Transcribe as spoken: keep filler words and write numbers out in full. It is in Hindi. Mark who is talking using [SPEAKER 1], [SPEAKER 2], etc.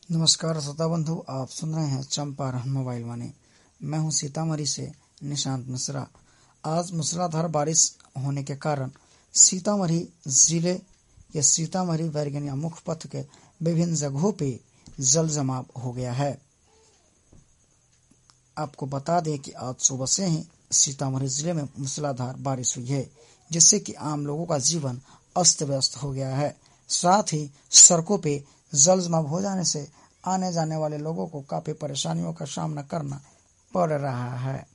[SPEAKER 1] नमस्कार श्रोता बंधु, आप सुन रहे हैं चंपारण मोबाइल वाणी। मैं हूं सीतामढ़ी से निशांत मिश्रा। आज मूसलाधार बारिश होने के कारण सीतामढ़ी जिले के सीतामढ़ी बैरगनिया मुख्य पथ के विभिन्न जगहों पे जल जमाव हो गया है। आपको बता दें कि आज सुबह से ही सीतामढ़ी जिले में मूसलाधार बारिश हुई है, जिससे कि आम लोगों का जीवन अस्त व्यस्त हो गया है। साथ ही सड़कों पे जल जमाव हो जाने से आने जाने वाले लोगों को काफी परेशानियों का सामना करना पड़ रहा है।